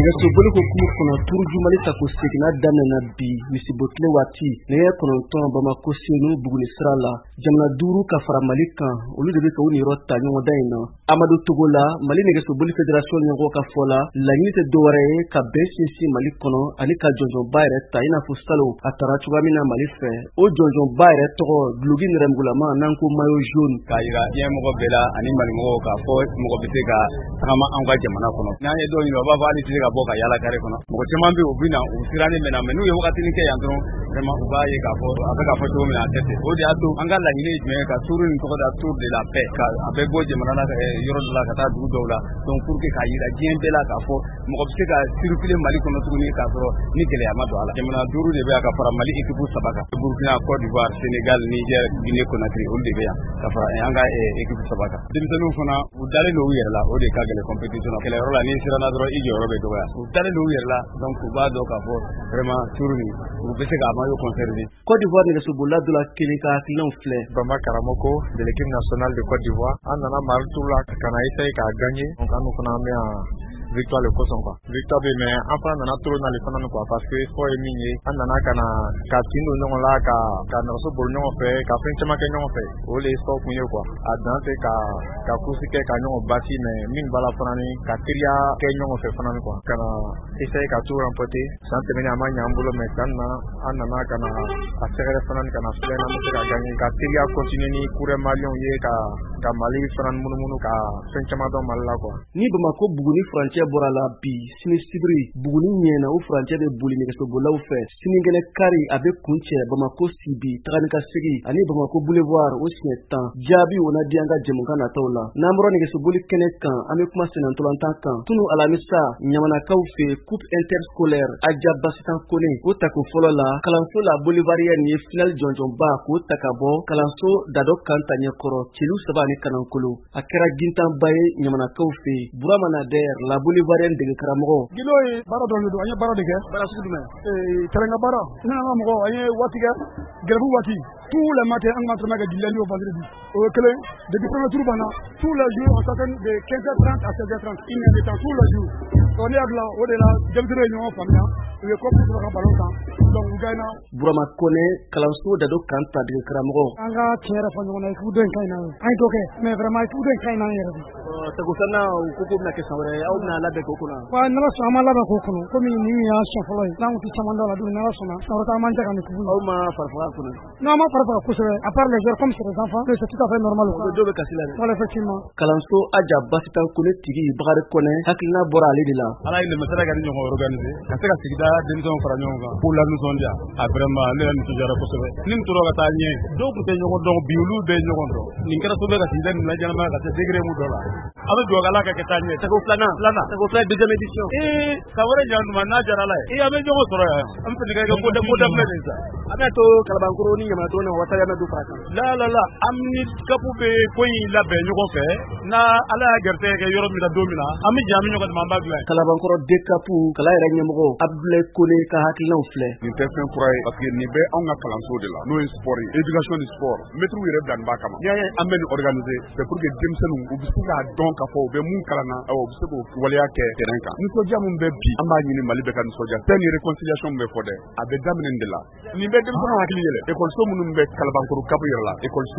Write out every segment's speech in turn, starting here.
nɛgɛsoboli hukumu kɔnɔ turujumali ta ko segina daminɛna bi misibotile waati nɛgɛ 9 Bamako Senu Buguni sira la jamana 5 ka fara Mali kan olu de bɛ ka u niyɔrɔ ta ɲɔgɔndan in na. Amadu Togola Mali nɛgɛsoboli fédération ɲɛmɔgɔ ka fɔ la laɲini tɛ dɔwɛrɛ ye ka bɛn sinsin Mali kɔnɔ ani ka jɔnjɔnba yɛrɛ ta i n'a fɔ salo a tara cogoya min na Mali fɛ. O jɔnjɔnba yɛrɛ tɔgɔ duloki nɛrɛmugulama n'an ko maillot jaune k'a yira diɲɛmɔgɔ bɛɛ la ani malimɔgɔw k'a fɔ mɔgɔ bɛ se ka tagama an ka jamana kɔnɔ. N'an ye dɔw ɲininka u b'a fɔ hali tɛ se ka bɔ ka yaala kare kɔnɔ. Mɔgɔ caman bɛ yen u bɛ na u sirannen bɛ na mais n'u ye wagatinin kɛ yan dɔrɔn vraiment u b'a ye k'a fɔ a bɛ k'a fɔ cogo min na a tɛ ten. O de y'a to an ka laɲini ye jumɛn ye ka turu nin tɔgɔ da tour de la paix ka a bɛ bɔ jamana la yɔrɔ dɔ la ka taa dugu dɔw la donc pour que k'a yira diɲɛ bɛɛ la k'a fɔ mɔgɔ bɛ se ka circuler Mali kɔnɔ tuguni k'a sɔrɔ ni gɛlɛya ma don a la. Jamana 5 de bɛ yan ka fara Mali équipe 3 kan. Burkina, Côte d'Ivoire, Sénégal, Niger, Guinée Conakry olu de bɛ yan ka fara an ka équipe 3 kan. Denmisɛnninw fana u dalen don u yɛrɛ la o de ka gɛlɛn compétition na. Kɛlɛyɔrɔ la n'i siranna dɔrɔn i jɔyɔrɔ bɛ dɔgɔya. U dalen don u yɛrɛ la donc u b'a dɔn k'a fɔ vraiment tour nin u bɛ se k'a maillot conserver. Côte d'Ivoire nɛgɛsobolila dɔ la kelen ka hakilinaw filɛ. Bamba Karamoko de l'équipe nationale de Côte d'Ivoire an nana Mali tour la ka na essayer k'a gagner donc an fana an bɛ yan victoire le kosɔn quoi. Victoire bɛ mais an fana nana toro n'ale fana ni quoi parce que sport ye min ye an nana ka tin don ɲɔgɔn la ka nɛgɛso boli ɲɔgɔn fɛ ka fɛn caman kɛ ɲɔgɔn fɛ o de ye sport kun ye quoi. A dan tɛ ka course kɛ ka ɲɔgɔn basi mais min b'a la fana ni ka teriya kɛ ɲɔgɔn fɛ fana ni quoi. Ka na essayer ka tout remporter san tɛmɛnen a ma ɲɛ an bolo mais san na an nana ka na a sɛgɛrɛ fana ni ka na filɛ n'an bɛ se ka gagner ka teriya continuer ni coureur malien ye ka Mali fana munumunu ka fɛn caman dɔn Mali la quoi. Ni Bamako Buguni furancɛ bɔra la bi sini sibiri Buguni ɲɛna u furancɛ bɛ boli nɛgɛsobolilaw fɛ. Sinikɛnɛ kari a bɛ kuncɛ Bamako Sibi tagani ka segi ani Bamako Boulevard o siɲɛ 10 jaabi o na di an ka jɛmukan nataw la. N'an bɔra nɛgɛsoboli kɛnɛ kan an bɛ kuma senatolantan kan tunu alamisa ɲamanakaw fɛ coupe interscolaire Aja Basitan Kone o tako fɔlɔ la kalanso la Bolivarienne ye final jɔnjɔnba k'o ta ka bɔ kalanso Dado Kanta ɲɛkɔrɔ celu 3 ani Kanankolo. A kɛra gintanba ye ɲamanakaw fɛ Burama Nader la Bolivarienne dege karamɔgɔ. Gilo ye baara dɔn de don an ye baara de kɛ. Baara sugu jumɛn? Terrain baara. Ni an ka mɔgɔ an ye waati kɛ gɛrɛbu waati tous les matins an ka entraînement kɛ du lundi au vendredi. O ye kelen depuis premier tour banna tous les jours on s'entraîne de 15h30 à 16h30 une heure de temps tous les jours. On est là o de la denmisɛnninw ye ɲɔgɔn faamuya u ye kɔpu sɔrɔ ka ballon kan donc u gagné. Burama Kone kalanso Dado Kanta dege karamɔgɔ. An ka tiɲɛ yɛrɛ fɔ ɲɔgɔn na équipe dɔ in ka ɲi na an ye dɔ kɛ mais vraiment équipe dɔ in ka ɲi na an yɛrɛ de. Sago filanan u ko k'o bɛna kɛ san wɛrɛ aw bɛna labɛn k'o kɔnɔ. Wa n'Ala sɔnna an ma labɛn k'o kɔnɔ komi nin y'a siɲɛ fɔlɔ ye n'an kun tɛ caman dɔn a la donc n'Ala sɔnna san wɛrɛ an b'an jɛ ka nin kubu. Aw ma farafaga kɔnɔ. Non an ma farafaga kosɛbɛ à part les joueurs comme c'est les enfants c'est tout à fait normal. Dɔw bɛ kasi la dɛ. Voilà effectivement. Kalanso Aja Basitan Kone tigi Bakari Kone hakilina bɔra ale de la. Ala ye dɛmɛsira ka di ɲɔgɔn organiser ka se ka sigida denmisɛnw fara ɲɔgɔn kan pour la nisɔndiya a vraiment ne yɛrɛ nisɔndiyara kosɛbɛ. Ni nin tora ka taa ɲɛ dɔw tun tɛ ɲɔgɔn dɔn bi olu bɛ ɲɔgɔn dɔn nin kɛra sababu ye ka sigida nin laɲɛnamaya ka se degré mun dɔ la. A bɛ dugawu Ala ka kɛ taa ɲɛ. Sago filanan deuxième édition. San wɛrɛ ɲan duma n'a diyara Ala ye. An bɛ ɲɔgɔn sɔrɔ yan. An bɛ fɛ ka kɛ ko daminɛ de sa. A bɛ to Kalabankoro ni Ɲamanatɔn na wasa yana du fara kan. La an ni kapu bɛ ko in labɛn ɲɔgɔn fɛ na Ala y'a garisɛgɛ kɛ yɔrɔ min na don min na an bɛ jɛ an bɛ ɲɔgɔn dɛmɛ an b'a dilan. Kalabankoro DCAP kala yɛrɛ ɲɛmɔgɔ Abdoulaye Kone ka hakilinaw filɛ. Nin tɛ fɛn kura ye parce que nin bɛ anw ka kalanso de la n'o ye sport ye éducation du sport maître yɛrɛ bila nin b'a kama. N'i y'a ye an bɛ nin organiser c'est pour que denmisɛnninw u bɛ se k'a dɔn k'a fɔ u bɛ mun kalan na u bɛ se k'o waleya kɛ terrain kan. Nisɔndiya min bɛ bi an b'a ɲini Mali bɛ ka nisɔndiya paix ni réconciliation min bɛ fɔ dɛ a bɛ daminɛ nin de la. Nin bɛ denmisɛnninw hakili yɛlɛ école minnu bɛ Kalabankoro CAP yɛrɛ la école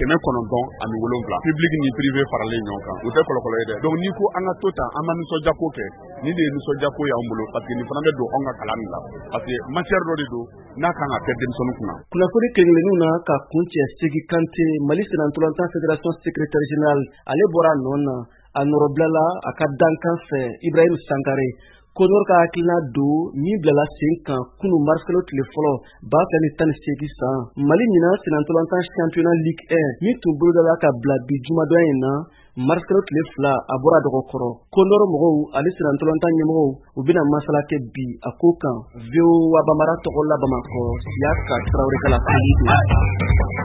997 public ni privé faralen ɲɔgɔn kan u tɛ kɔlɔkɔlɔ ye dɛ donc n'i ko an ka to tan an ma nisɔndiya ko kɛ nin de ye nisɔndiya ko y'anw bolo parce que nin fana bɛ don anw ka kalan nin la parce que matière dɔ de don n'a kan ka kɛ denmisɛnninw kunna. Kunnafoni kelen-kelenninw na ka kuncɛ Segi Kante Mali senatolantan fédération secrétaire général ale bɔra a nɔ na a nɔrɔbilala a ka dankan fɛ Ibrahim Sankare Konor ka hakilina don min bilala sen kan kunu marskalo tile fɔlɔ 2018 san Mali ɲina senatolantan championnat Ligue 1 min tun bolodala ka bila bi jumadɔnya in na marskalo tile 2 a bɔra dɔgɔkɔrɔ. Konor mɔgɔw ale senatolantan ɲɛmɔgɔw u bɛna masala kɛ bi a ko kan VOA Bambara tɔgɔ la Bamakɔ Siaka Traoré ka la